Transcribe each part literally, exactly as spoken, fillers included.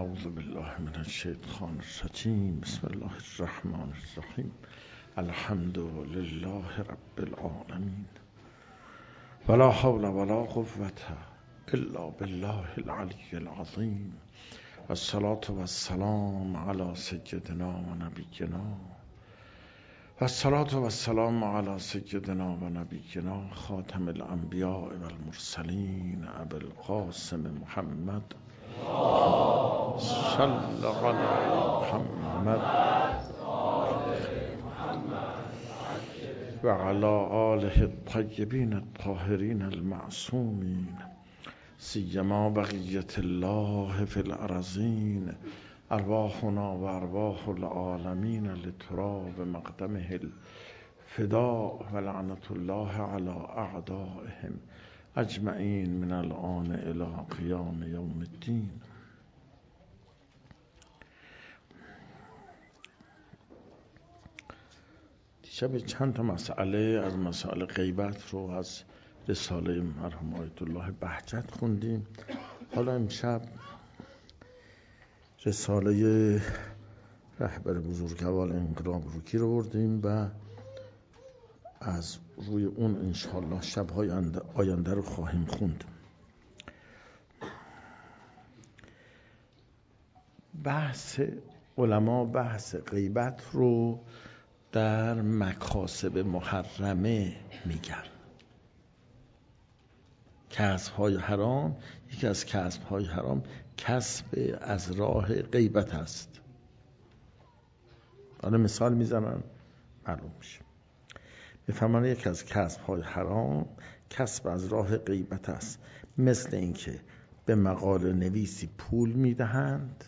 اعوذ بالله من الشیطان الرجیم. بسم الله الرحمن الرحیم. الحمد لله رب العالمین ولا حول ولا قوة الا بالله العلی العظیم. والصلاة والسلام علی سیدنا و نبینا والصلاة والسلام علی سیدنا و نبینا خاتم الانبیاء والمرسلین ابی القاسم محمد صلی علی محمد و علی آله الطیبین الطاهرین المعصومین سیما بقیت الله فی الارضین ارواحنا و ارواح العالمین لتراب مقدمه الفداء و لعنت الله علی اعدائهم اجمعین من الآن الی قیام یوم الدین. دیشب چند تا مسئله از مسائل غیبت رو از رساله مرحوم آیت الله بهجت خوندیم. حالا امشب رساله رهبر بزرگوار انقلاب روکی رو بردیم و از روی اون انشاءالله شب‌های آینده رو خواهیم خوند. بحث علما بحث غیبت رو در مکاسب محرمه میگن. کسب‌های حرام، یکی از کسب‌های حرام کسب از راه غیبت است. حالا مثال میزنن معلوم میشه. میفهمن یکی از کسب‌های حرام کسب از راه غیبت است، مثل اینکه به مقاله نویسی پول میدهند،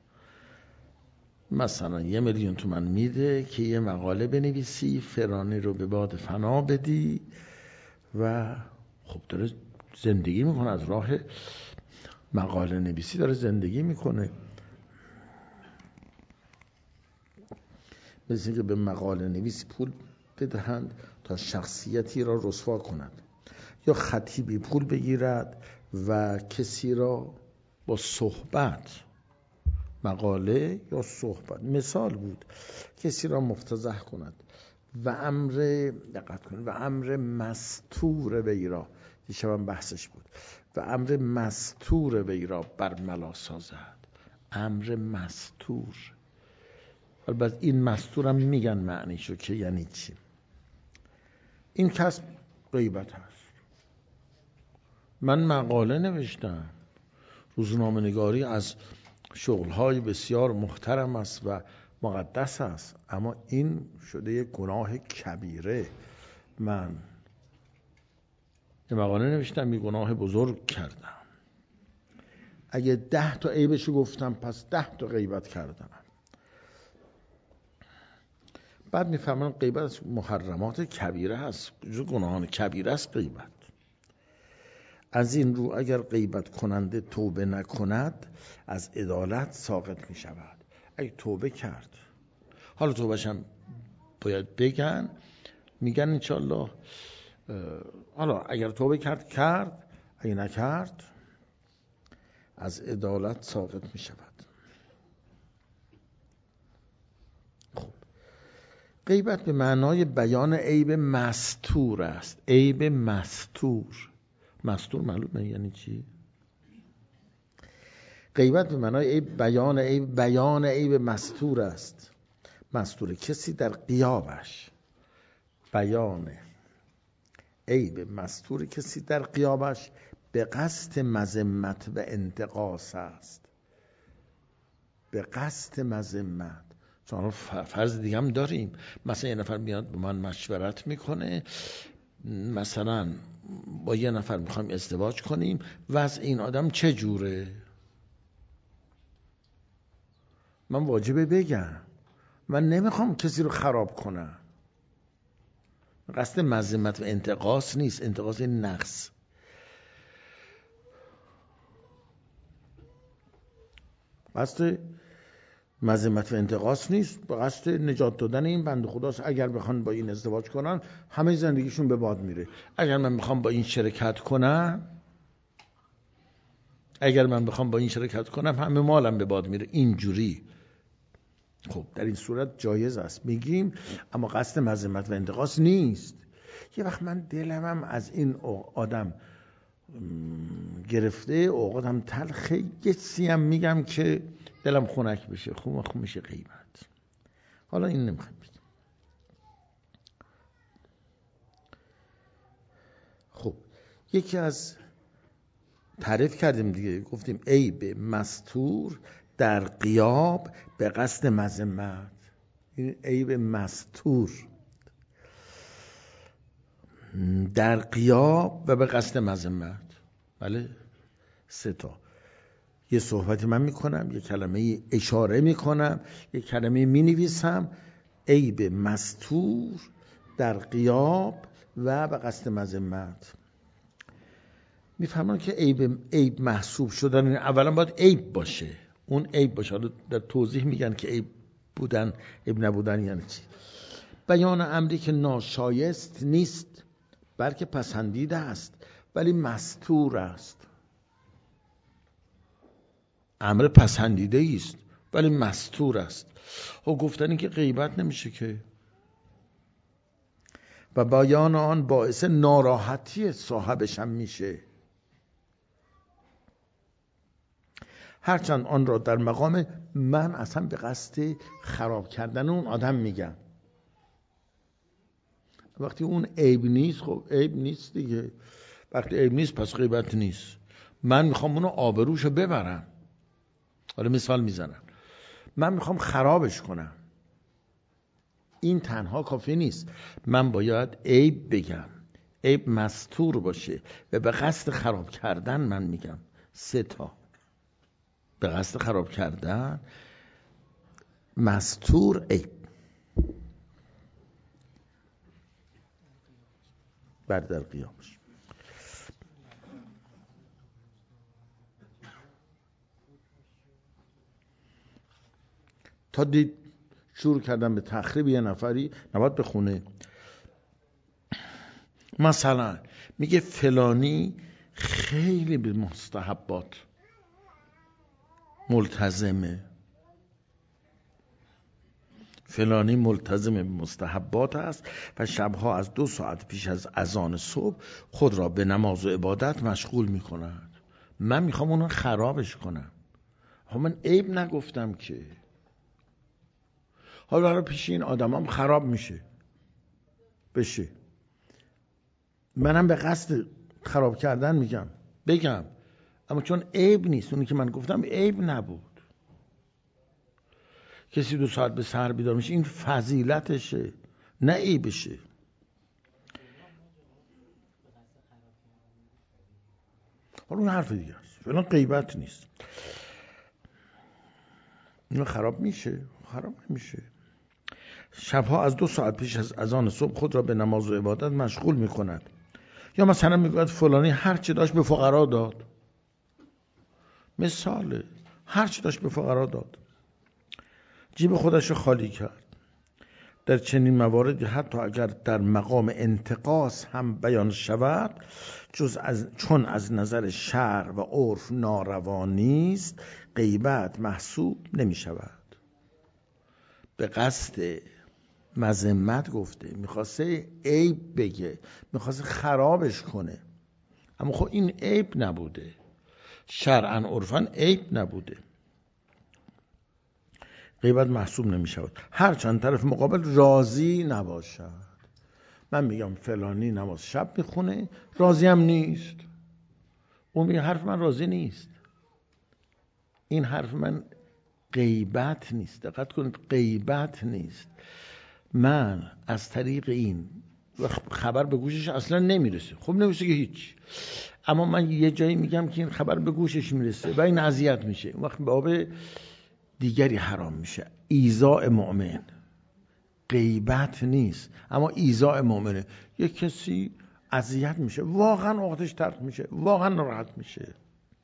مثلا یه میلیون تومان میده که یه مقاله بنویسی، فرانی رو به باد فنا بدی و خب داره زندگی میکنه، از راه مقاله نویسی داره زندگی میکنه. مثل اینکه به مقاله نویسی پول بدهند تا شخصیتی را رسوا کند، یا خطیبی پول بگیرد و کسی را با صحبت، مقاله یا صحبت مثال بود، کسی را مفتضح کند و امر دقت کنید و امر مستور وی را، دیشبم بحثش بود، و امر مستور وی را برملا سازد. امر مستور، البته این مستورم میگن معنیشو که یعنی چی. این کسب غیبت هست. من مقاله نوشتم، روزنامه نگاری از شغل‌های بسیار محترم است و مقدس است، اما این شده یک گناه کبیره. من یه مقاله نوشتم، یه گناه بزرگ کردم. اگه ده تا عیبشو گفتم پس ده تا غیبت کردم. بعد میفهمن غیبت از محرمات کبیره هست، گناهان کبیره است غیبت. از این رو اگر غیبت کننده توبه نکند از عدالت ساقط می شود. اگه توبه کرد، حالا توبهش هم باید بگن، میگن انشالله، حالا اگر توبه کرد کرد، اگه نکرد از عدالت ساقط می شود. خب غیبت به معنای بیان عیب مستور است. عیب مستور، مستور معلومه یعنی چی؟ غیبت به معنای عیب بیان عیب بیان عیب مستور است. مستور کسی در غیابش، بیان عیب مستور کسی در غیابش به قصد مذمت و انتقاص است. به قصد مذمت. چون فرض دیگه هم داریم، مثلا یه نفر میاد با من مشورت میکنه، مثلا با یه نفر میخوایم ازدواج کنیم و از این آدم چه جوره؟ من واجبه بگم، من نمیخوام کسی رو خراب کنم. قصد مذمت و انتقاص نیست، انتقاص نقص. قصد مذمت و انتقاص نیست، به قصد نجات دادن این بنده خداست. اگر بخوان با این ازدواج کنن همه زندگیشون به باد میره. اگر من میخوام با این شرکت کنم، اگر من بخوام با این شرکت کنم همه مالم به باد میره، اینجوری. خب در این صورت جایز است میگیم، اما قصد مذمت و انتقاص نیست. یه وقت من دلمم از این آدم گرفته، اوقاتم تلخه، یه سیم میگم که دلم خنک بشه، خوب خوب میشه غیبت. حالا این نمیخوام بگم. خب یکی از تعریف کردیم دیگه، گفتیم عیب مستور در غیاب به قصد مذمت. این عیب مستور در غیاب و به قصد مذمت. بله سه تا. یه صحبتی من میکنم، یه کلمه اشاره میکنم، یه کلمه مینویسم، عیب مستور در غیاب و به قصد مذمت. میفهمن که عیب عیب محسوب شدن اولا باید عیب باشه، اون عیب باشه. حالا در توضیح میگن که عیب بودن عیب نبودن یعنی چی. بیان امری که ناشایست نیست بلکه پسندیده است ولی مستور است. امر پسندیده است ولی مستور است. و گفتن که غیبت نمیشه که، و بیان آن باعث ناراحتی صاحبش هم میشه، هرچند آن را در مقام من اصلا به قصد خراب کردن اون آدم میگم. وقتی اون عیب نیست، خب عیب نیست دیگه. وقتی عیب نیست پس غیبت نیست. من میخوام اونو آبروشو ببرم. حالا مثال میزنم، من میخوام خرابش کنم، این تنها کافی نیست، من باید عیب بگم، عیب مستور باشه و به قصد خراب کردن من میگم. سه تا. به قصد خراب کردن، مستور، عیب. بعد در قیامش تا دید شروع کردن به تخریب یه نفری، نباید بخونه. مثلا میگه فلانی خیلی به مستحبات ملتزمه، فلانی ملتزم به مستحبات است و شبها از دو ساعت پیش از اذان صبح خود را به نماز و عبادت مشغول میکند. من میخوام اونو خرابش کنم. من عیب نگفتم که. حالا حالا پیش این آدم هم خراب میشه بشه، منم به قصد خراب کردن میگم بگم، اما چون عیب نیست، اونی که من گفتم عیب نبود. کسی دو ساعت به سحر بیدار میشه، این فضیلتشه نه عیبشه. حالا اون حرف دیگه است، فعلا غیبت نیست. اینو خراب میشه؟ خراب نمیشه. شبها از دو ساعت پیش از اذان صبح خود را به نماز و عبادت مشغول میکند. یا مثلا میگوید فلانی هر چی داشت به فقرا داد. مثاله، هر چی داشت به فقرا داد، جیب خودش رو خالی کرد. در چنین مواردی حتی اگر در مقام انتقاص هم بیان شود، جز از چون از نظر شرع و عرف ناروا نیست، غیبت محسوب نمی شود. به قصد مذمت گفته، میخواسته عیب بگه، میخواسته خرابش کنه، اما خب این عیب نبوده، شرعاً عرفاً عیب نبوده. غیبت محسوب نمی شود هرچند طرف مقابل راضی نباشد. من میگم فلانی نماز شب میخونه، راضی هم نیست، اون میگه حرف من راضی نیست، این حرف من غیبت نیست. دقت کنید، غیبت نیست. من از طریق این خبر به گوشش اصلا نمیرسه، خب نمیشه که هیچ، اما من یه جایی میگم که این خبر به گوشش میرسه و این اذیت میشه، اون وقت به آب دیگری حرام میشه. ایذاء مؤمن غیبت نیست، اما ایذاء مؤمنه. یک کسی اذیت میشه، واقعا اوقاتش تلخ میشه، واقعا ناراحت میشه.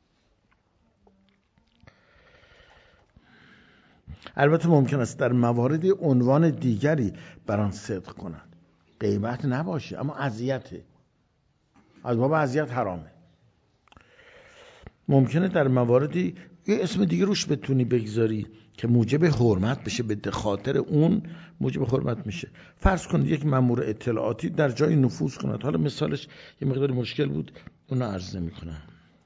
البته ممکن است در مواردی عنوان دیگری بر آن صدق کند، غیبت نباشه اما اذیته، از باب اذیت حرامه. ممکنه در مواردی یه اسم دیگه روش بتونی بگذاری که موجب حرمت بشه، به خاطر اون موجب حرمت میشه. فرض کن یک مأمور اطلاعاتی در جای نفوذ کند، حالا مثالش یه مقدار مشکل بود، اونو عرض نمی‌کنم.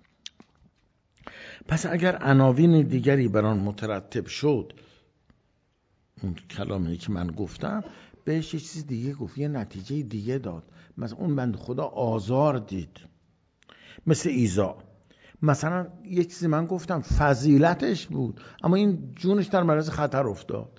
پس اگر عناوین دیگری بر آن مترتب شد، اون کلامی که من گفتم بهش یه چیز دیگه گفت، یه نتیجه دیگه داد، مثلا اون بند خدا آزار دید، مثل ایذا. مثلا یک چیزی من گفتم فضیلتش بود، اما این جونش در معرض خطر افتاد.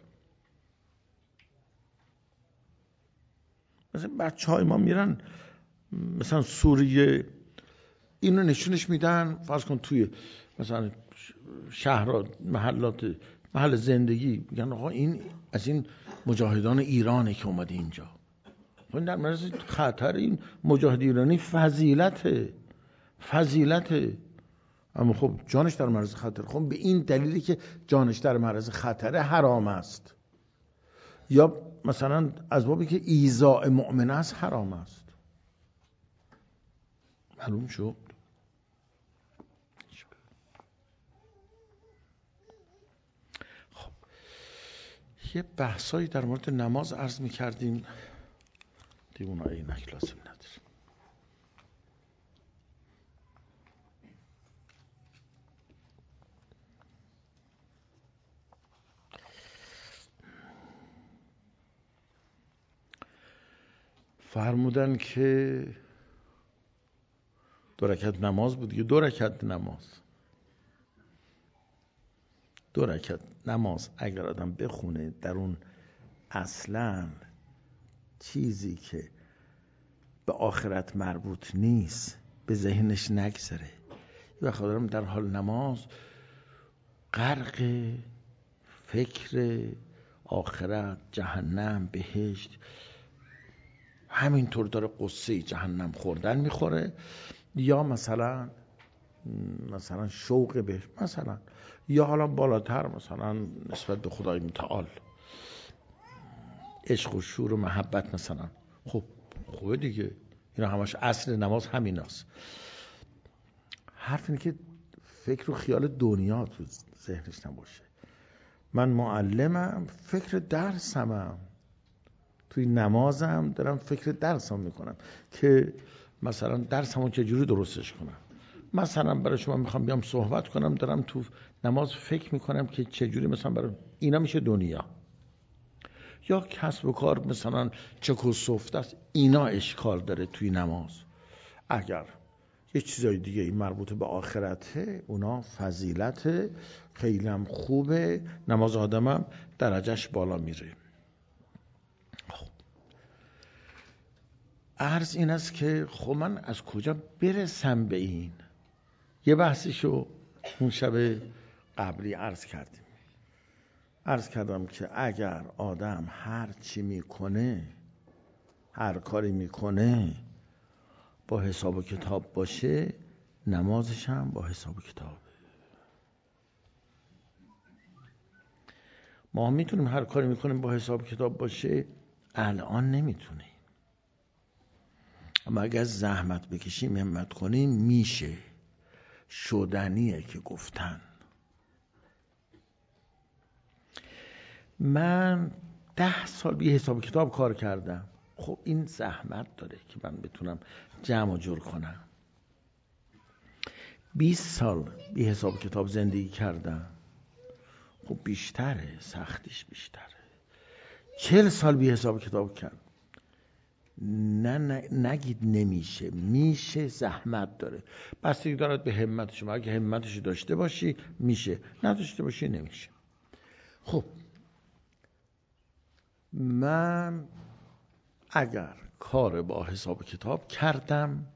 مثلا بچه های ما میرن مثلا سوریه، اینو نشونش میدن، فرض کن توی مثلا شهر محلات محل زندگی، میگن آقا این از این مجاهدان ایرانه که اومده اینجا. این در معرض خطر، این مجاهد ایرانی فضیلته فضیلته اما خب جانش در معرض خطر. خب به این دلیلی که جانش در معرض خطر حرام است، یا مثلا از بابی که ایذاء مؤمن است حرام است. معلوم شد؟ خب یه بحثایی در مورد نماز عرض می‌کردیم دیگه، اونها اینک لازم نداره. فرمودن که دو رکعت نماز بود، دو رکعت نماز دو رکعت نماز اگر آدم بخونه در اون اصلا چیزی که به آخرت مربوط نیست به ذهنش نگذره، و خودم در حال نماز غرق فکر آخرت، جهنم، بهشت، همینطور داره قصه جهنم خوردن میخوره، یا مثلا مثلا شوق به مثلا، یا حالا بالاتر مثلا نسبت به خدای متعال، عشق و شور و محبت مثلا. خب خوبه دیگه، اینا همش اصل نماز همین هست. حرف اینه که فکر و خیال دنیا تو ذهنش نباشه. من معلمم، فکر درسمم، توی نمازم دارم فکر درسم میکنم که مثلا درسمو چجوری درستش کنم. مثلا برای شما میخوام بیام صحبت کنم، دارم تو نماز فکر میکنم که چجوری مثلا برای اینا میشه دنیا. یا کسب و کار مثلا چک و سفت است، اینا اشکال داره توی نماز. اگر یه چیزای دیگه این مربوط به آخرته، اونا فضیلته، خیلی هم خوبه، نماز آدمم درجهش بالا میره. خب عرض این است که خب من از کجا برسم به این؟ یه بحثیشو اون شب قبلی عرض کردیم. عرض کردم که اگر آدم هر چی میکنه، هر کاری میکنه با حساب و کتاب باشه، نمازش هم با حساب و کتابه. ما میتونیم هر کاری میکنیم با حساب و کتاب باشه، الان نمیتونیم، اما اگر زحمت بکشیم، همت کنیم، میشه. شدنیه که گفتن. من ده سال بی حساب کتاب کار کردم. خب این زحمت داره که من بتونم جمع و جور کنم. بیست سال بی حساب کتاب زندگی کردم. خب بیشتره، سختیش بیشتره. چهل سال بی حساب کتاب کردم. نه, نه نگید نمیشه، میشه، زحمت داره. بستگی دارد به همت شما. اگه همتش داشته باشی میشه، نداشته باشی نمیشه. خب من اگر کار با حساب کتاب کردم،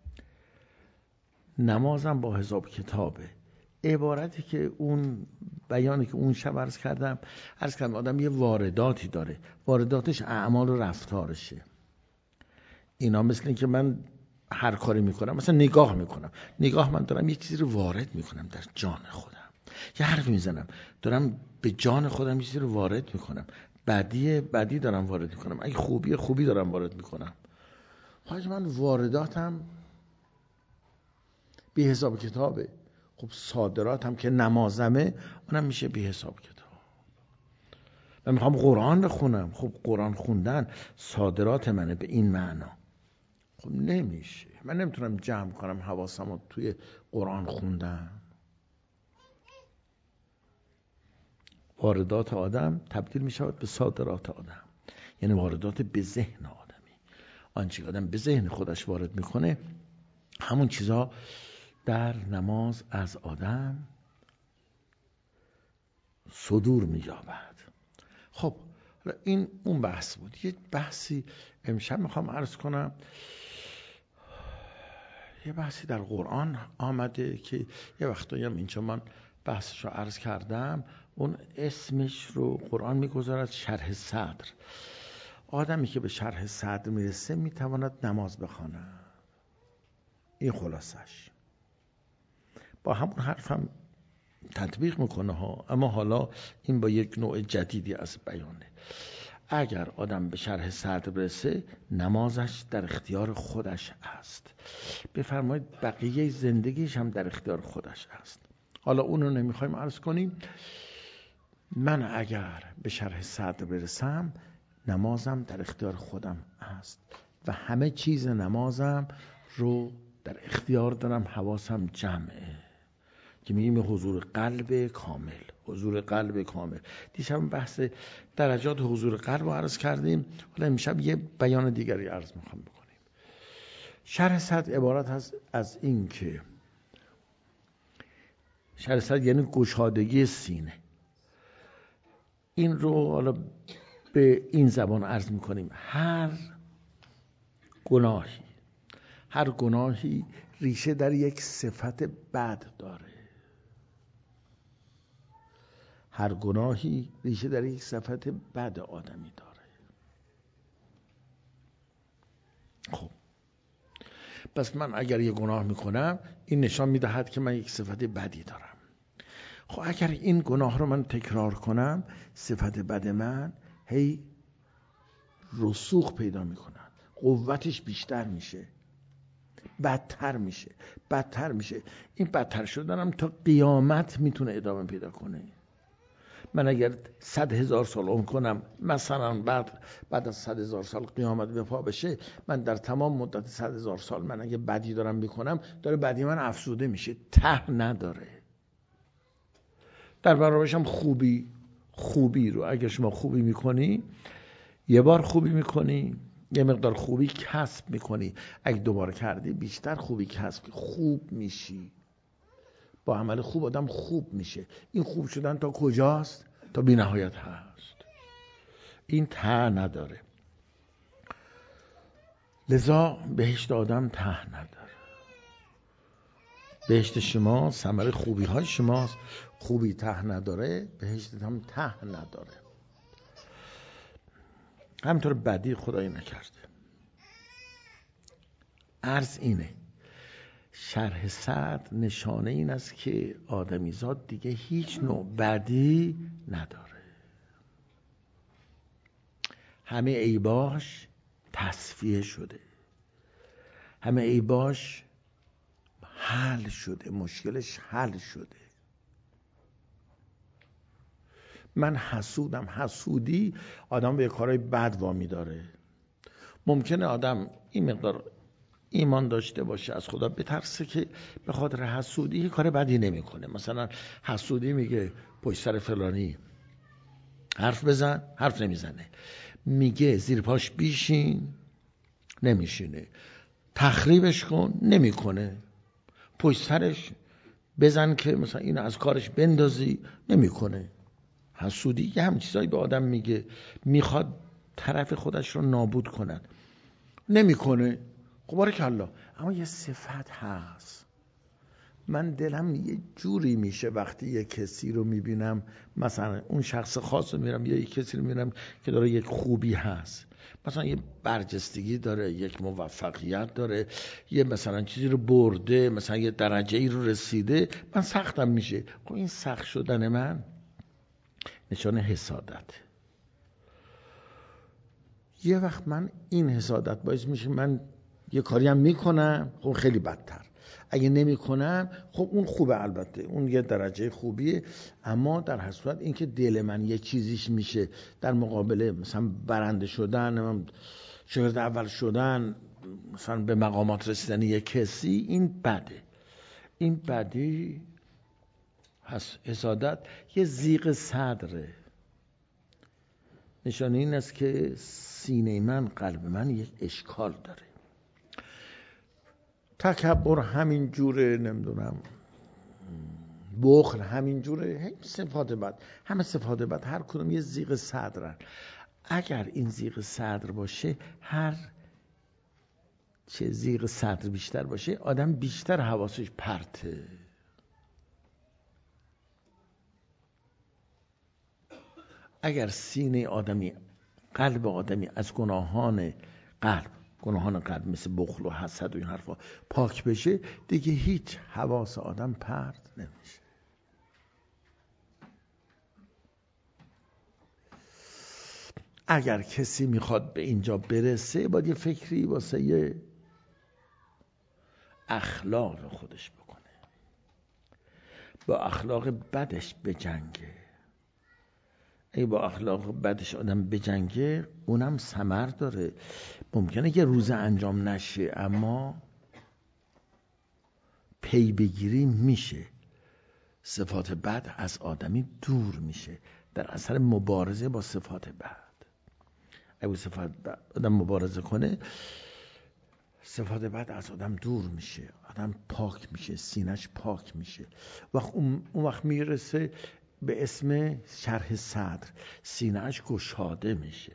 نمازم با حساب کتابه. عبارتی که اون بیانی که اون شب عرض کردم عرض کردم آدم یه وارداتی داره، وارداتش اعمال و رفتارشه. اینا مثل این که من هر کاری میکنم، مثلا نگاه میکنم، نگاه من دارم یه چیزی رو وارد میکنم در جان خودم. یه حرف میزنم، دارم به جان خودم یه چیزی رو وارد میکنم. بدی بدی دارم وارد میکنم، اگه خوبی خوبی دارم وارد میکنم. حاج من وارداتم بی حساب کتابه. خب صادرات هم که نمازمه اونم میشه بی حساب کتاب. من میخوام قرآن بخونم، خب قرآن خوندن صادرات منه به این معنا. خب نمیشه، من نمیتونم جمع کنم حواسم رو توی قرآن خوندن. واردات آدم تبدیل می شود به صادرات آدم، یعنی واردات به ذهن آدمی. آنچه که آدم به ذهن خودش وارد میکنه همون چیزها در نماز از آدم صدور می یابد. خب این اون بحث بود. یه بحثی امشب میخوام عرض کنم، یه بحثی در قرآن آمده که یه وقتایی هم اینجا من بحثش رو عرض کردم. اون اسمش رو قرآن میگذارد شرح صدر. آدمی که به شرح صدر میرسه میتواند نماز بخواند. این خلاصش. با همون حرفم تطبیق میکنه ها، اما حالا این با یک نوع جدیدی از بیانه. اگر آدم به شرح صدر برسه نمازش در اختیار خودش است. بفرمایید بقیه زندگیش هم در اختیار خودش است. حالا اونو نمیخوایم عرض کنیم. من اگر به شرح صدر برسم نمازم در اختیار خودم است و همه چیز نمازم رو در اختیار دارم، حواسم جمعه، که میگیم حضور قلب کامل. حضور قلب کامل دیشب بحث درجات حضور قلب رو عرض کردیم. حالا امشب یه بیان دیگری عرض میخوام بکنیم. شرح صدر عبارت هست از این که شرح صدر یعنی گشادگی سینه. این رو حالا به این زبان عرض میکنیم: هر گناهی هر گناهی ریشه در یک صفت بد داره. هر گناهی ریشه در یک صفت بد آدمی داره. خب پس من اگر یک گناه میکنم این نشان میدهد که من یک صفت بدی دارم. خب اگر این گناه رو من تکرار کنم صفت بد من هی رسوخ پیدا میکنن، قوتش بیشتر میشه، بدتر میشه بدتر میشه. این بدتر شدنم تا قیامت میتونه ادامه پیدا کنه. من اگر صد هزار سال عمر کنم، مثلا بعد بعد از صد هزار سال قیامت به پا بشه، من در تمام مدت صد هزار سال من اگه بدی دارم میکنم داره بدی من افزوده میشه، ته نداره. در برابرش هم خوبی خوبی رو اگر شما خوبی میکنی، یه بار خوبی میکنی، یه مقدار خوبی کسب میکنی، اگه دوباره کردی بیشتر خوبی کسب، خوب میشی. با عمل خوب آدم خوب میشه. این خوب شدن تا کجاست؟ تا بی نهایت هست. این ته نداره. لذا بهشت آدم ته نداره. بهشت شما ثمره خوبی های شماست. خوبی ته نداره، بهشت هم ته نداره. همینطور بدی خدایی نکرده. عرض اینه: شرح صدر نشانه این است که آدمیزاد دیگه هیچ نوع بدی نداره. همه عیباش تصفیه شده، همه عیباش حل شده، مشکلش حل شده. من حسودم. حسودی آدم به کارهای بد وامی داره. ممکنه آدم این مقدار ایمان داشته باشه، از خدا بترسه که به خاطر حسودی یه کار بدی نمیکنه. مثلا حسودی میگه پشت سر فلانی حرف بزن، حرف نمیزنه. میگه زیر پاش بیشین، نمیشینه. تخریبش کن، نمیکنه. پشت سرش بزن که مثلا اینو از کارش بندازی، نمیکنه. حسودی یه همین چیزایی به آدم میگه، میخواد طرف خودش رو نابود کنن، نمیکنه. خب بارکالله. اما یه صفت هست. من دلم یه جوری میشه وقتی یه کسی رو میبینم، مثلا اون شخص خاص رو میبینم یا یه کسی رو میبینم که داره یک خوبی هست، مثلا یه برجستگی داره، یک موفقیت داره، یه مثلا چیزی رو برده، مثلا یه درجه ای رو رسیده، من سختم میشه. خب این سخت شدن من نشانه حسادت. یه وقت من این حسادت باعث میشه من یه کاری هم میکنم، خب خیلی بدتر. اگه نمی کنم خب اون خوبه، البته اون یه درجه خوبیه، اما در هر صورت اینکه دل من یه چیزیش میشه در مقابل مثلا برنده شدن، شاگرد اول شدن، مثلا به مقامات رسیدن یک کسی، این بده. این بدی هست. حسادت یه ضیق صدره، نشانه این است که سینه من، قلب من یک اشکال داره. تکبر همین جوره، نمیدونم بخل همین جوره، صفات بد، همه صفات بد هر کدوم یه ضیق صدرن. اگر این ضیق صدر باشه، هر چه ضیق صدر بیشتر باشه، آدم بیشتر حواسش پرته. اگر سینه آدمی، قلب آدمی از گناهان قلب گناهان قلب مثل بخل و حسد و این حرفا پاک بشه، دیگه هیچ حواس آدم پرت نمیشه. اگر کسی میخواد به اینجا برسه، باید یه فکری واسه یه اخلاق خودش بکنه، با اخلاق بدش بجنگه. ای با اخلاق بدش آدم بجنگه، اونم ثمر داره. ممکنه که روز انجام نشه، اما پی بگیری میشه. صفات بد از آدمی دور میشه در اثر مبارزه با صفات بد. اگه صفات بد آدم مبارزه کنه، صفات بد از آدم دور میشه، آدم پاک میشه، سینه‌اش پاک میشه. وقت اون وقت میرسه به اسم شرح صدر، سینه‌اش گشاده میشه.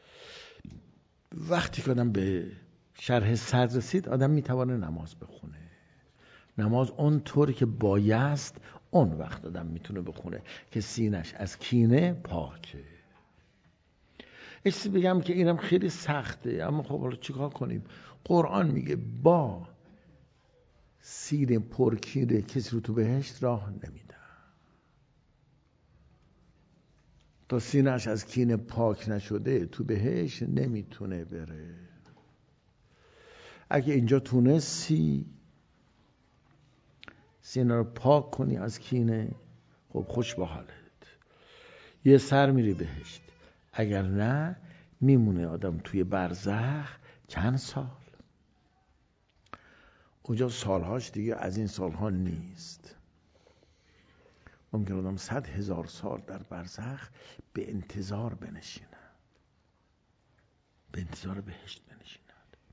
وقتی که آدم به شرح صدر رسید، آدم میتونه نماز بخونه. نماز اون طوری که بایست، اون وقت آدم میتونه بخونه که سینه‌اش از کینه پاکه. ایستی بگم که اینم خیلی سخته، اما خب حالا چیکار کنیم؟ قرآن میگه با سینه پرکینه کسی رو تو بهشت راه نمیده. تا سینه‌اش از کینه پاک نشده تو بهشت نمیتونه بره. اگه اینجا تونستی سینه رو پاک کنی از کینه، خب خوش به حالت، یه سر میری بهشت. اگر نه، میمونه آدم توی برزخ چند سال. اونجا سالهاش دیگه از این سالها نیست. ممکن آدم صد هزار سال در برزخ به انتظار بنشینه، به انتظار بهشت بنشیند.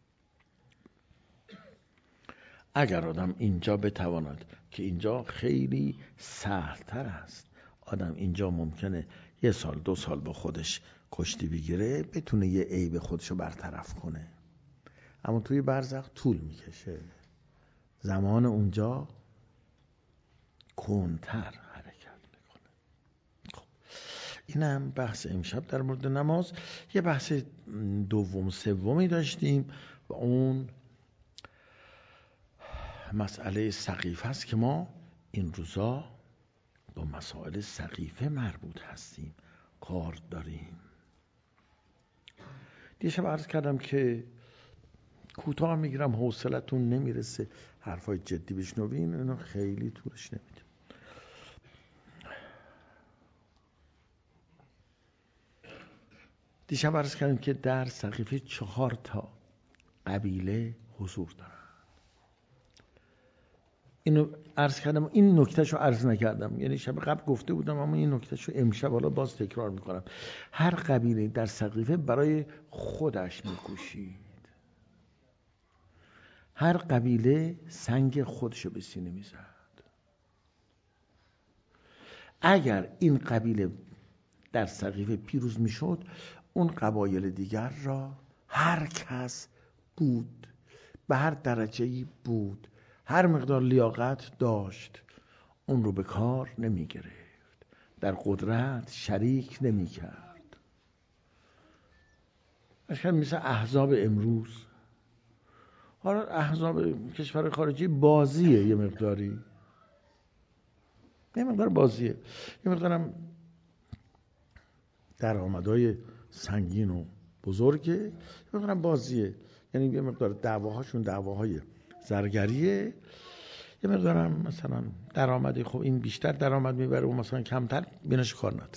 اگر آدم اینجا بتواند، که اینجا خیلی سهل‌تر است، آدم اینجا ممکنه یه سال دو سال با خودش کشتی بگیره، بتونه یه عیب خودشو برطرف کنه. اما توی برزخ طول میکشه، زمان اونجا کندتر حرکت میکنه. خب اینم بحث امشب در مورد نماز. یه بحث دوم سومی داشتیم و اون مسئله سقیفه است که ما این روزا با مسائل سقیفه مربوط هستیم، کار داریم. دیشب عرض کردم که کوتاه میگیرم، حوصلتون نمیرسه حرفای جدی بشنوین، اینو خیلی طولش نمیدیم. دیشب عرض کردم که در سقیفه چهار تا قبیله حضور دارن. اینو عرض کردم، این نکتهشو عرض نکردم، یعنی شب قبل گفته بودم، اما این نکتهشو امشب حالا باز تکرار میکنم. هر قبیله در سقیفه برای خودش میکوشید. هر قبیله سنگ خودشو به سینه میزد. اگر این قبیله در سقیفه پیروز میشد، اون قبایل دیگر را هر کس بود، به هر درجه‌ای بود، هر مقدار لیاقت داشت، اون رو به کار نمی گرفت، در قدرت شریک نمی کرد. اشکال مثل احزاب امروز. حالا احزاب کشور خارجی بازیه، یه مقداری یه مقدار بازیه، یه مقدارم درآمدهای سنگین و بزرگه، یه مقدارم بازیه. یعنی یه مقدار دعواهاشون دعواهای زرگریه، یه مقدارم مثلا درآمدی، خب این بیشتر درآمد میبره و مثلا کمتر، بینش کار نداره.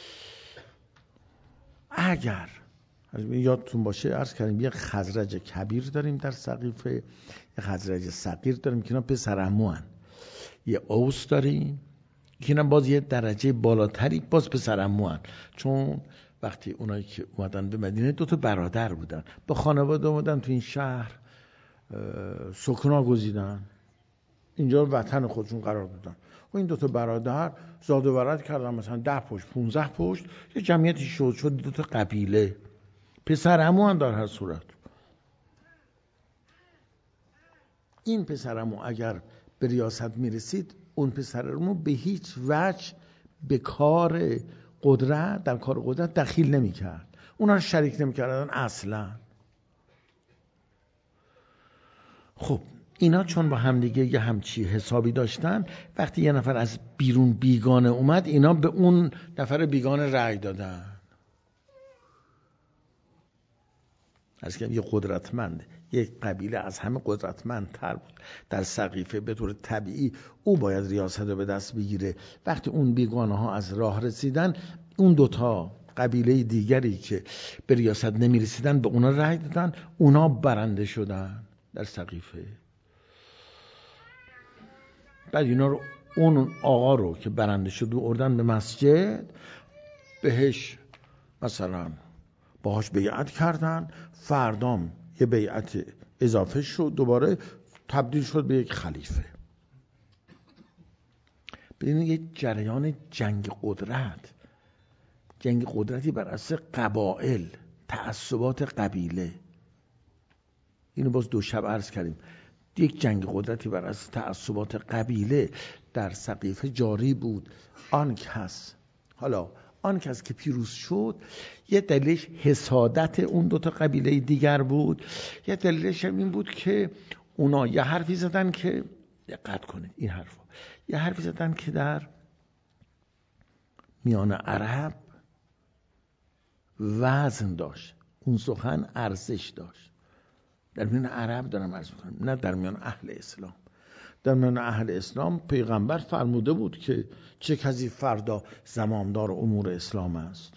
اگر یادتون باشه عرض کردیم یه خزرج کبیر داریم در سقیفه، یه خزرج صغیر داریم که اینا پسر عموان، یه اوس داریم که اینا باز یه درجه بالاتری باز پسر عموان، چون وقتی اونایی که اومدن به مدینه دو تا برادر بودن، با خانواده اومدن تو این شهر سکنا گزیدن، اینجا وطن خودشون قرار دادن و این دو تا برادر زاد و ولد کردن، مثلا ده پشت پونزده پشت یه جمعیتی شد شد دو تا قبیله، پسر عمو هم در هر صورت. این پسر عمو اگر به ریاست میرسید، اون پسر عمو به هیچ وجه به کار قدرت در کار قدرت دخیل نمیکرد، اونا رو شریک نمیکردن اصلا. خب اینا چون با همدیگه یه همچی حسابی داشتن، وقتی یه نفر از بیرون بیگانه اومد، اینا به اون نفر بیگانه رأی دادن. از که یه قدرتمند، یک قبیله از همه قدرتمندتر بود در سقیفه، به طور طبیعی او باید ریاست رو به دست بگیره. وقتی اون بیگانه ها از راه رسیدن، اون دوتا قبیله دیگری که به ریاست نمی رسیدن به اونا رأی دادن، اونا برنده شدن در سقیفه. بعد اینا رو، اون آقا رو که برنده شد و اردن به مسجد، بهش مثلا باهاش بیعت کردن، فردام یه بیعت اضافه شد، دوباره تبدیل شد به یک خلیفه. ببینید یه جریان جنگ قدرت، جنگ قدرتی بر اساس قبایل، تعصبات قبیله. اینو باز دو شب عرض کردیم، یک جنگ قدرتی بر اساس تعصبات قبیله در سقیفه جاری بود. آن کس، حالا آن کس که پیروز شد، یه دلیلش حسادت اون دوتا قبیله دیگر بود، یه دلیلش هم این بود که اونا یه حرفی زدن که، دقت کنید این حرفا، یه حرفی زدن که در میان عرب وزن داشت، اون سخن ارزش داشت. در میان عرب دارم عرض میکنم، نه در میان اهل اسلام. در میان اهل اسلام پیغمبر فرموده بود که چه کسی فردا زمامدار امور اسلام است،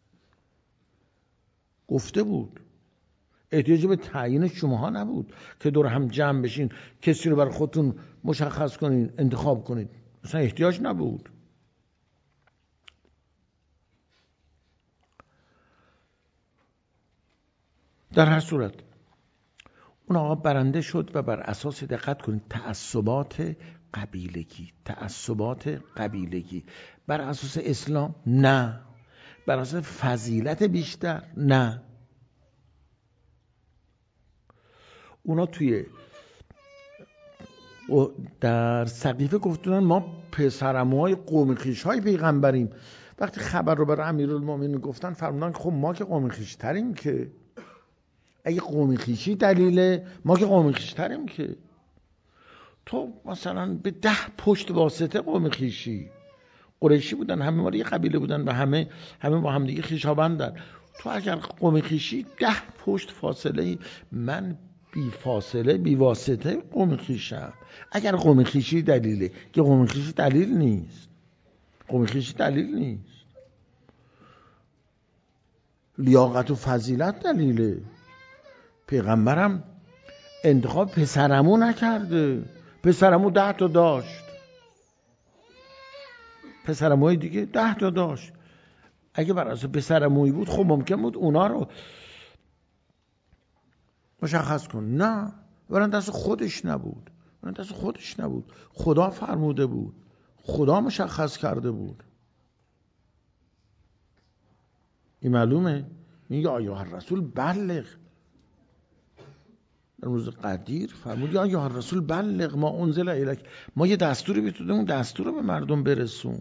گفته بود. احتیاجی به تعیین شماها نبود که دور هم جمع بشین کسی رو برای خودتون مشخص کنین، انتخاب کنید، اصلا احتیاج نبود. در هر صورت اون آقا برنده شد و بر اساس، دقت کنید، تعصبات قبیلگی، تعصبات قبیلگی بر اساس اسلام نه، بر اساس فضیلت بیشتر نه. اونا توی در سقیفه گفتن ما پسرعموهای قوم خویش‌های پیغمبریم. وقتی خبر رو برای امیرالمومنین گفتن، فرمودن که خب ما که قوم خویش تریم، که اگه قوم خویشی دلیله، ما که قوم خویش تریم، که تو مثلا به ده پشت واسطه قوم خویشی، قریشی بودن، همه ما یه قبیله بودن و همه همه با هم دیگه خویشاوندن، تو اگر قوم خویشی ده پشت فاصله، من بی فاصله بی واسطه قوم خویشم. اگر قوم خویشی دلیله، که قوم خویشی دلیل نیست، قوم خویشی دلیل نیست، لیاقت و فضیلت دلیله. پیغمبرم انتخاب پسرمو نکرده، پسرمو ده تا داشت، پسرموی دیگه ده تا داشت. اگه بر اساس پسرمویی بود، خب ممکن بود اونا رو مشخص کن، نه، برای دست خودش نبود، برای دست خودش نبود، خدا فرموده بود، خدا مشخص کرده بود. این معلومه. میگه آیها الرسول بلغ، در روز قدیر فرمود یا ایها الرسول بلغ ما انزل الیک، ما یه دستوری بهت دادیم، اون دستور رو به مردم برسون.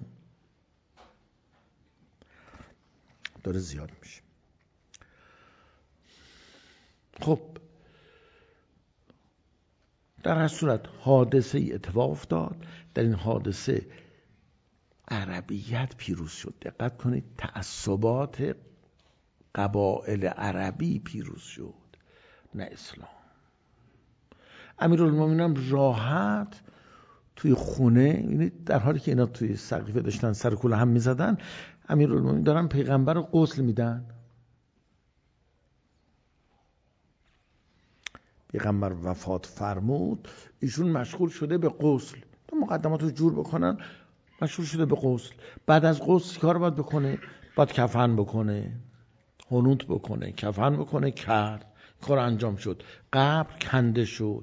داره زیاد میشه. خب در هر صورت حادثه ای اتفاق افتاد. در این حادثه عربیت پیروز شد. دقت کنید، تعصبات قبایل عربی پیروز شد، نه اسلام. امیرالمومنین راحت توی خونه، یعنی در حالی که اینا توی سقیفه داشتن سر کوله هم میزدن، امیرالمومنین دارن پیغمبر رو غسل میدن. پیغمبر وفات فرمود، ایشون مشغول شده به غسل، تو مقدمات رو جور بکنن، مشغول شده به غسل. بعد از غسل چی کار باید بکنه؟ باید کفن بکنه، حنوط بکنه، کفن بکنه، کرد. کار انجام شد، قبر کنده شد.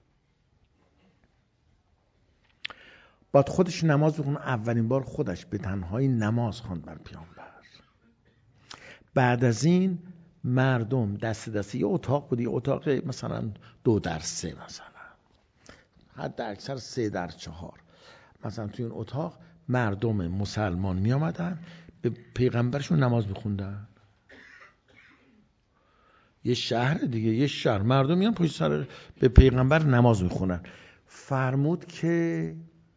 بعد خودش نماز بخونه. اولین بار خودش به تنهایی نماز خواند بر پیامبر. بعد از این مردم دست دسته، یه اتاق بود، یه اتاق مثلا دو در سه، مثلا حد اکثر سه در چهار، مثلا توی این اتاق مردم مسلمان می آمدن به پیغمبرشون نماز میخوندن. یه شهر دیگه، یه شهر مردم میان پشت سر به پیغمبر نماز میخونن. فرمود که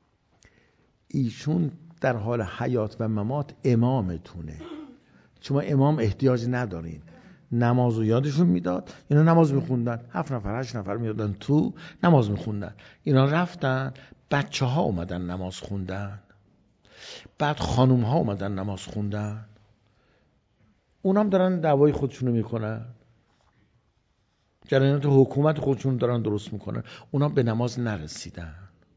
ایشون در حال حیات و ممات امامتونه، شما امام احتیاج ندارین. نماز رو یادشون میداد، اینا نماز میخوندن، هفت نفر هشت نفر میادن تو نماز میخوندن. اینا رفتن، بچه ها اومدن نماز خوندن، بعد خانوم ها اومدن نماز خوندن، اونام دارن دعوای خودشونو میکنن، جریانات حکومت خودشون دارن درست میکنن، اونا به نماز نرسیدن.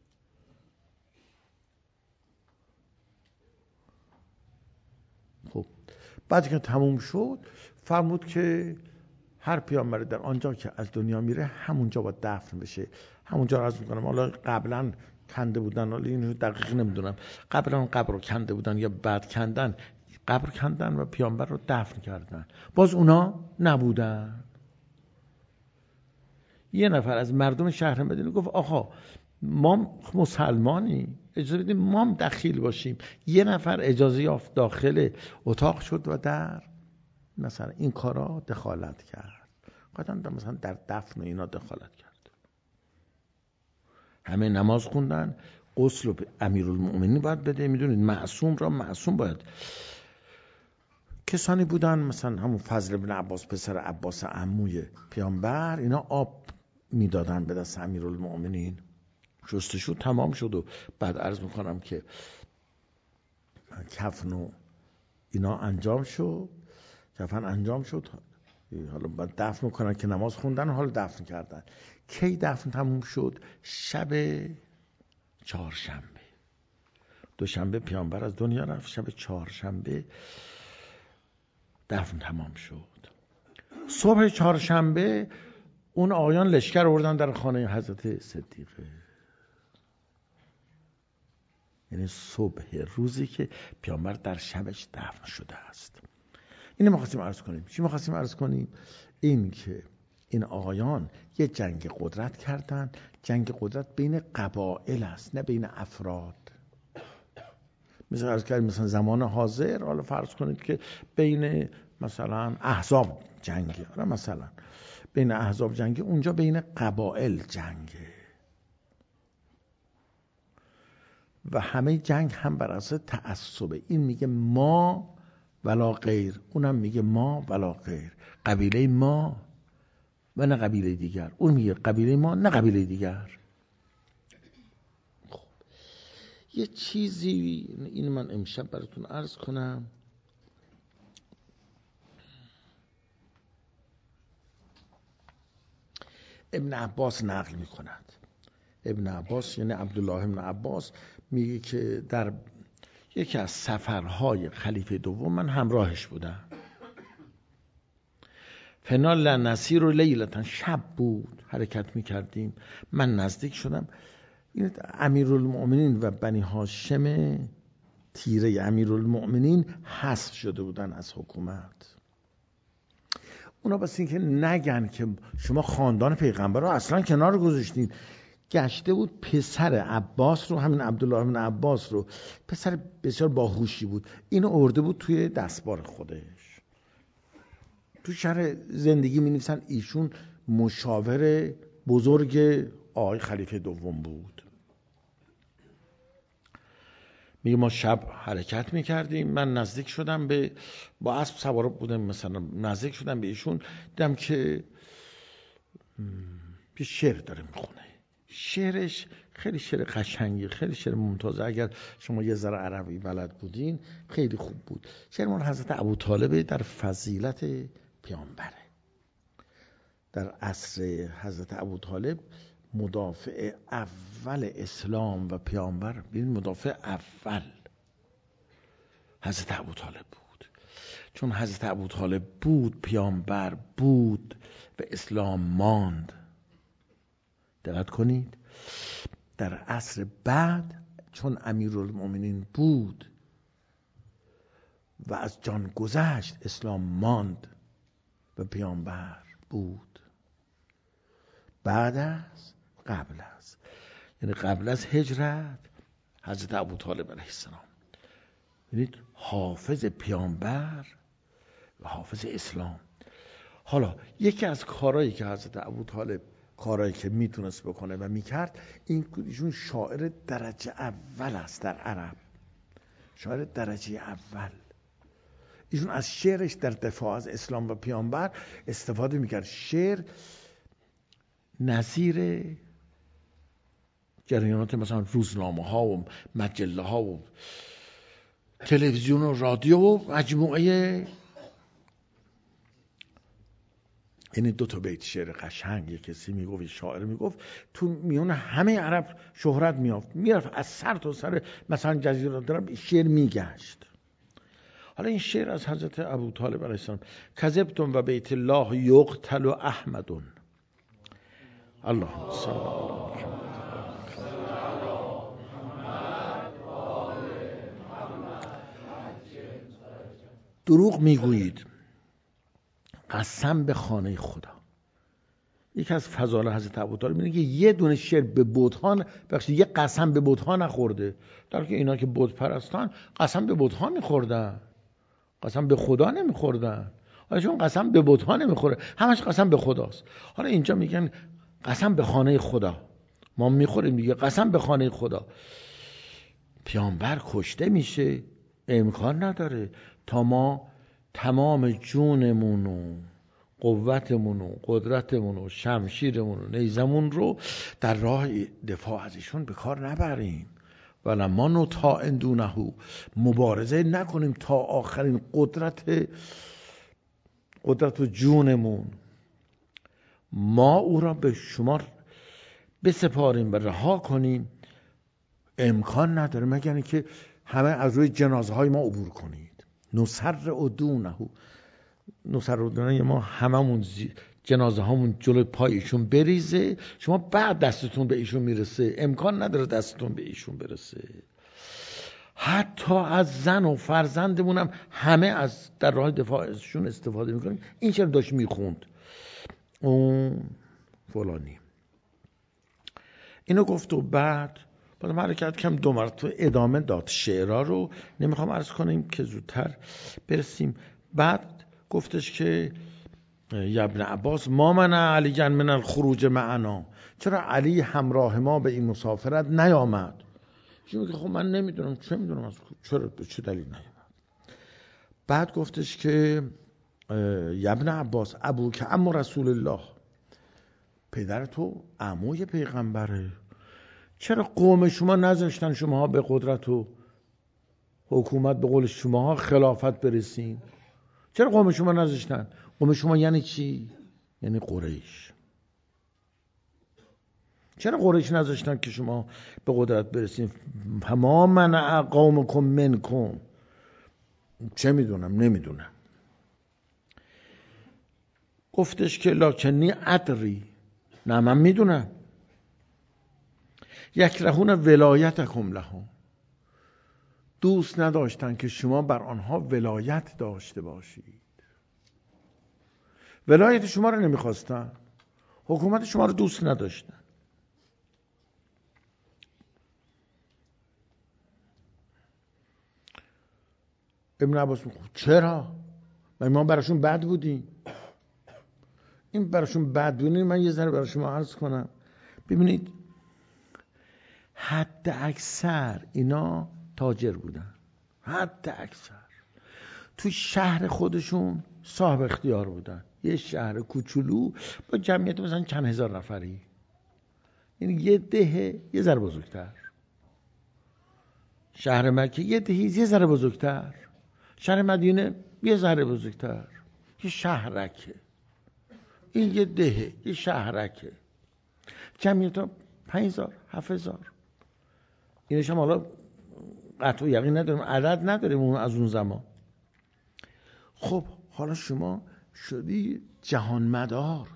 خب بعد که تموم شد، فرمود که هر پیامبری در آنجا که از دنیا میره همونجا باید دفن بشه. همونجا رو عرض میکنم، حالا قبلا کنده بودن، حالا اینو دقیق نمیدونم، قبلا قبر رو کنده بودن یا بعد کندن، قبر کندن و پیامبر رو دفن کردن. باز اونا نبودن. یه نفر از مردم شهر مدینه گفت آقا ما مسلمانی، اجازه بدیم ما هم دخیل باشیم. یه نفر اجازه یافت، داخل اتاق شد و در مثلا این کارا دخالت کرد، قطعا مثلا در دفن و اینا دخالت کرد. همه نماز خوندن، غسل به امیرالمومنین باید بده. میدونید معصوم را معصوم باید، کسانی بودن مثلا همون فضل بن عباس پسر عباس عموی پیامبر، اینا آب میدادن به دست امیرالمومنین، شستشو تمام شد و بعد عرض میکنم که کفن و اینا انجام شد، کفن انجام شد، حالا بعد دفن میکنن که نماز خوندن، حالا دفن کردن. کی دفن تموم شد؟ شب چهارشنبه. دوشنبه پیامبر از دنیا رفت، شب چهارشنبه دفن تمام شد. صبح چهارشنبه اون آقایان لشکر آوردن در خانه حضرت صدیقه، یعنی صبح روزی که پیامبر در شبش دفن شده است. اینو می‌خواستیم عرض کنیم. چی می‌خواستیم عرض کنیم؟ این که این آقایان یه جنگ قدرت کردن. جنگ قدرت بین قبایل است، نه بین افراد. مثلا عرض کردیم مثلا زمان حاضر، حالا فرض کنید که بین مثلا احزاب جنگی، حالا مثلا بین احزاب جنگی، اونجا بین قبایل جنگه و همه جنگ هم بر اساس تعصبه. این میگه ما ولا غیر، اونم میگه ما ولا غیر، قبیله ما و نه قبیله دیگر. اون میگه قبیله ما نه قبیله دیگر. خب یه چیزی این من امشب براتون عرض کنم. ابن عباس نقل میکند، ابن عباس یعنی عبدالله ابن عباس میگه که در یکی از سفرهای خلیفه دوم من همراهش بودم. فنال نسیر و لیلتن، شب بود حرکت میکردیم، من نزدیک شدم. این امیرالمؤمنین و بنی هاشم تیره امیرالمؤمنین حذف شده بودن از حکومت. اونا بس این که نگن که شما خاندان پیغمبر رو اصلا کنار گذاشتین، گشته بود پسر عباس رو، همین عبدالله بن عباس رو، پسر بسیار باهوشی بود، اینو آورده بود توی دستبار خودش. تو شهر زندگی می نویسن ایشون مشاور بزرگ آقای خلیفه دوم بود. میگه ما شب حرکت میکردیم، من نزدیک شدم به، با اسب سوار بودم مثلا، نزدیک شدم به ایشون، دیدم که یه شعر داره میخونه. شعرش خیلی شعر قشنگی، خیلی شعر ممتازه. اگر شما یه ذره عربی بلد بودین خیلی خوب بود. شعر مال حضرت ابوطالب در فضیلت پیامبره. در عصر حضرت ابوطالب مدافع اول اسلام و پیامبر، ببین مدافع اول حضرت ابوطالب بود. چون حضرت ابوطالب بود، پیامبر بود و اسلام ماند. دقت کنید، در عصر بعد چون امیرالمؤمنین بود و از جان گذشت، اسلام ماند و پیامبر بود. بعد از قبل از یعنی قبل از هجرت حضرت ابوطالب علیه السلام، یعنی حافظ پیامبر و حافظ اسلام. حالا یکی از کارهایی که حضرت ابوطالب کارهایی که میتونست بکنه و میکرد، این ایشون شاعر درجه اول است در عرب، شاعر درجه اول. ایشون از شعرش در دفاع از اسلام و پیامبر استفاده میکرد. شعر نظیر جریانات مثلا روزنامه ها و مجله ها و تلویزیون و رادیو و مجموعه، یعنی دو تا بیت شعر قشنگ یک کسی میگفت، شاعر میگفت، تو میون همه عرب شهرت میافت، میرفت از سر تا سر مثلا جزیره عرب شعر میگشت. حالا این شعر از حضرت ابوطالب علیه السلام: کذبتم و بیت الله یقتل احمد. اللهم صل علی محمد. دروغ میگویید، قسم به خانه خدا. یکی از فضائل حضرت ابوطالب اینه که یه دونه شعر به بت‌ها، بخشی یه قسم به بت‌ها نخورده، در که اینا که بت پرستان قسم به بت‌ها میخوردن، قسم به خدا نمیخوردن. حالا چون قسم به بت‌ها نمیخوره، همش قسم به خداست. حالا اینجا میگن قسم به خانه خدا، ما میخوریم دیگه، قسم به خانه خدا. پیامبر کشته میشه، امکان نداره تا ما تمام جونمون و قوتمون و قدرتمون و شمشیرمون و نیزمون رو در راه دفاع از ایشون به کار نبریم. ولما نطاع دونه، مبارزه نکنیم تا آخرین قدرت قدرت و جونمون. ما او را به شما بسپاریم و رها کنیم، امکان نداره مگر اینکه همه از روی جنازه های ما عبور کنید. نصر و دونه، نصر و دونه ما هممون جنازه هامون جلوی پای ایشون بریزه، شما بعد دستتون به ایشون میرسه، امکان نداره دستتون به ایشون برسه. حتی از زن و فرزندمون هم همه از در راه دفاع ازشون استفاده میکنیم. این چرا داشت میخوند اون فلانی اینو گفت و بعد بعد حرکت کم دو مرتبه ادامه داد شعرها رو. نمیخوام عرض کنیم که زودتر برسیم. بعد گفتش که یا ابن عباس ما منع علی من الخروج معنا، چرا علی همراه ما به این مسافرت نیامد؟ چون میگه خب من نمیدونم، چه میدونم از چرا به چه دلیل نیامد. بعد گفتش که یا ابن عباس ابو که اما رسول الله، پدر تو عموی پیغمبره، چرا قوم شما نذاشتن شماها به قدرت و حکومت به قول شماها خلافت برسین؟ چرا قوم شما نذاشتن؟ قوم شما یعنی چی؟ یعنی قریش. چرا قریش نذاشتن که شما به قدرت برسین؟ فما منع قومکم منکم، چه میدونم نمیدونم. گفتش که لکنی ادری، نه من میدونم. یکرهون ولایتکم لهم، دوست نداشتن که شما بر آنها ولایت داشته باشید. ولایت شما رو نمیخواستن، حکومت شما رو دوست نداشتن. ابن عباس میگه چرا؟ ما براشون بد بودیم. این براشون بد بودیم. من یه ذره برای شما عرض کنم. ببینید حد اکثر اینا تاجر بودن، حد اکثر تو شهر خودشون صاحب اختیار بودن. یه شهر کوچولو با جمعیت مثلا چند هزار نفری، یعنی یه ده یه ذره بزرگتر، شهر مکه یه دهی یه ذره بزرگتر، شهر مدینه یه ذره بزرگتر، یه شهرکه. این یه دهه یه شهرکه، جمعیت ها پنج هزار هفت هزار. اینش هم حالا قطع و یقین نداریم، عدد نداریم اون از اون زمان. خب حالا شما شدی جهان مدار،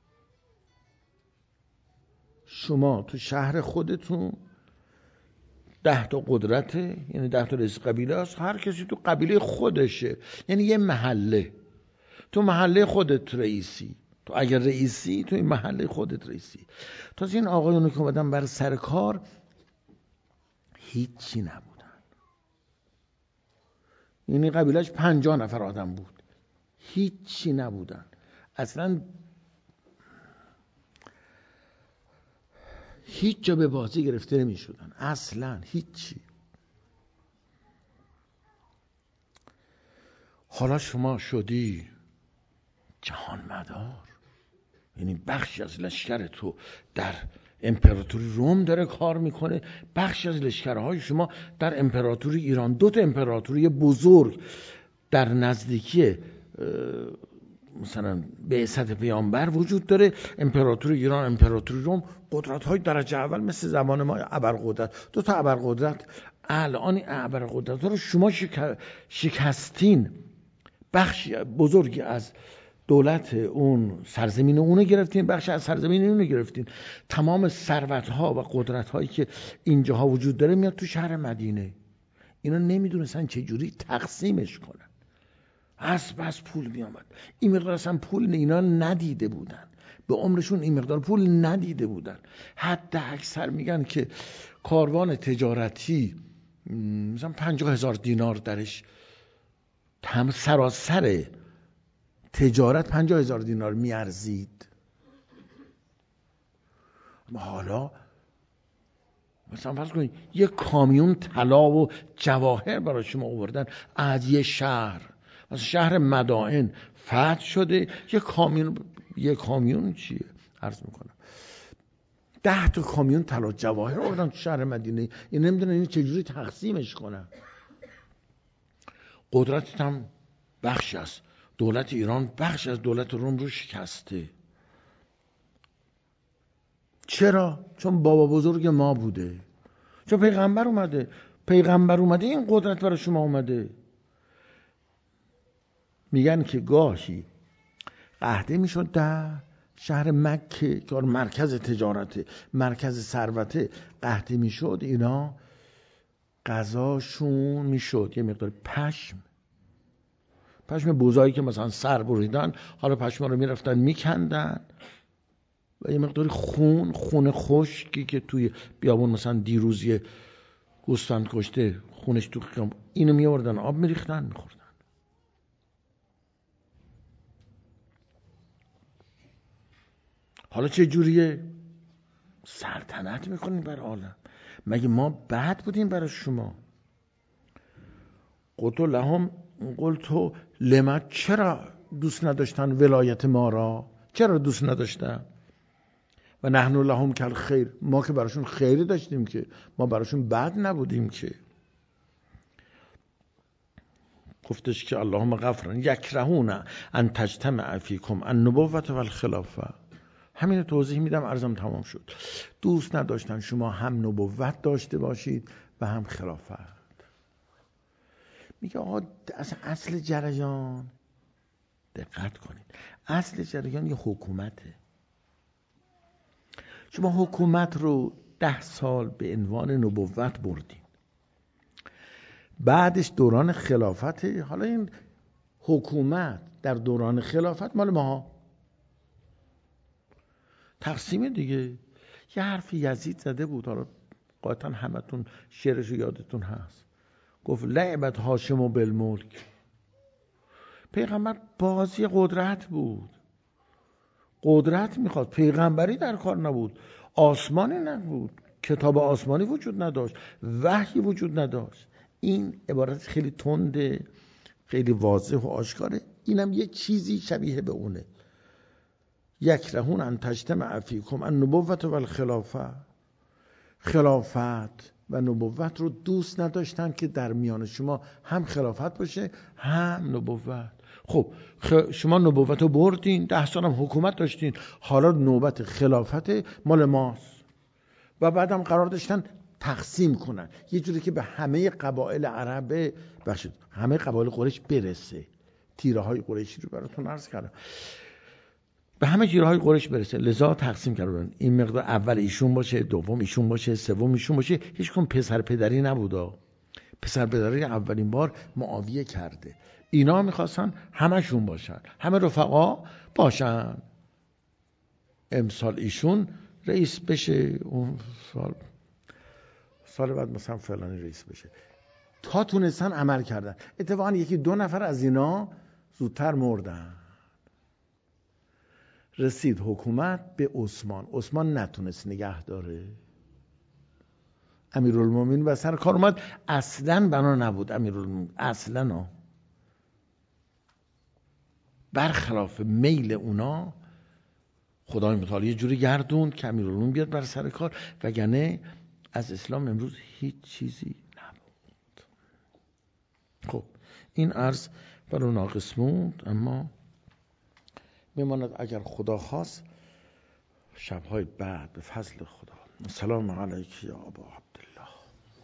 شما تو شهر خودتون ده تا قدرته، یعنی ده تا رئیس قبیله است، هر کسی تو قبیله خودشه، یعنی یه محله، تو محله خودت رئیسی، تو اگر رئیسی تو این محله خودت رئیسی. تازه این آقایونو که اومدن بر سر کار هیچی نبودن، یعنی قبیلهش پنجاه نفر آدم بود، هیچی نبودن اصلا، هیچ جا به بازی گرفته نمی شدن اصلا، هیچی. حالا شما شدی جهان مدار، یعنی بخشی از لشکر تو در امپراتوری روم داره کار میکنه، بخشی از لشکرهای شما در امپراتوری ایران، دو تا امپراتوری بزرگ در نزدیکی مثلا بعثت پیامبر وجود داره، امپراتوری ایران، امپراتوری روم، قدرت های درجه اول مثل زمان ما ابرقدرت، دو تا ابرقدرت. الان این ابرقدرت رو شما شکستین، بخشی بزرگی از دولت اون سرزمین اونو گرفتین، بخش از سرزمین اونو گرفتین. تمام ثروت ها و قدرت هایی که اینجاها وجود داره میاد تو شهر مدینه. اینا نمیدونستن چه جوری تقسیمش کنن، از بس پول میامد. این مقدار اصلا پول اینا ندیده بودن، به عمرشون این مقدار پول ندیده بودن. حتی اکثر میگن که کاروان تجارتی مثلا پنجاه هزار دینار درش، هم سراسر تجارت پنجاه هزار دینار میارزید. حالا مثلا فرض کنید یه کامیون طلا و جواهر برای شما آوردن از یه شهر، از شهر مدائن فتح شده، یه کامیون، یه کامیون چیه عرض میکنم ده تا کامیون طلا جواهر آوردن تو شهر مدینه. این نمیدونن این چجوری تقسیمش کنن. قدرت هم بخش از دولت ایران، بخش از دولت روم رو شکسته. چرا؟ چون بابا بزرگ ما بوده، چون پیغمبر اومده، پیغمبر اومده این قدرت برای شما اومده. میگن که گاهی قحطی میشد در شهر مکه که مرکز تجارته، مرکز ثروته، قحطی میشد، اینا غذاشون میشد یه مقدار پشم، پشم بوزایی که مثلا سر بریدن، حالا پشم رو میرفتن میکندن و یه مقداری خون، خون خشکی که توی بیابون مثلا دیروز یه گوسفند کشته خونش تو خیام، اینو میوردن آب میریختن میخوردن. حالا چه جوریه؟ سلطنت میکنین بر عالم. مگه ما بد بودیم برای شما؟ قلتو لهم، قلتو لما، چرا دوست نداشتن ولایت ما را؟ چرا دوست نداشتن؟ و نحن لهم کل خیر، ما که براشون خیری داشتیم، که ما براشون بد نبودیم که. گفتش که اللهم غفرا یکرهون ان تجتمع فیکم النبوة و الخلافه. همین توضیح میدم، عرضم تمام شد. دوست نداشتن شما هم نبوت داشته باشید و هم خلافت. میگه آقا اصلا اصل جریان، دقت کنید، اصل جریان یه حکومته. شما حکومت رو ده سال به عنوان نبوت بردین، بعدش دوران خلافته. حالا این حکومت در دوران خلافت مال ما، تقسیم دیگه. یه حرفی یزید زده بود، حالا قاطعا همتون شعرشو یادتون هست، گفت لعبت هاشم و بالملک. پیغمبر بازی قدرت بود، قدرت میخواد، پیغمبری در کار نبود، آسمانی نبود، کتاب آسمانی وجود نداشت، وحی وجود نداشت. این عبارت خیلی تنده، خیلی واضح و آشکاره. اینم یه چیزی شبیه به اونه یکرهون ان تجتمع فیکم النبوة و الخلافه. خلافت و نبوت رو دوست نداشتن که در میان شما هم خلافت باشه هم نبوت. خب شما نبوت رو بردین، ده سال هم حکومت داشتین، حالا نوبت خلافت مال ماست. و بعدم قرار داشتن تقسیم کنن یه جوری که به همه قبایل عرب بخشید همه قبایل قریش برسه. تیره های قریشی رو براتون عرض کردم، به همه تیره های قریش برسه، لذا تقسیم کردن. این مقدار اول ایشون باشه، دوم ایشون باشه، سوم ایشون باشه. هیچ کدوم پسر پدری نبودا. پسر پدری اولین بار معاویه کرده. اینا میخواستن همشون باشن، همه رفقا باشن. امسال ایشون رئیس بشه، اون سال سال بعد مثلا فلانی رئیس بشه. تا تونستن عمل کردن. اتفاقا یکی دو نفر از اینا زودتر مردن. رسید حکومت به عثمان. عثمان نتونست نگه داره. امیرالمومنین و سر کار اومد. اصلا بنا نبود امیرالمومنین، اصلا ها. برخلاف میل اونا خدای متعال یه جوری گردون که امیرالمومنین بیاد بر سر کار، وگرنه از اسلام امروز هیچ چیزی نبود. خب این عرض برای ناقص موند، اما میماند اگر خدا خواست شبهای بعد به فضل خدا. سلام علیک یا ابا عبدالله.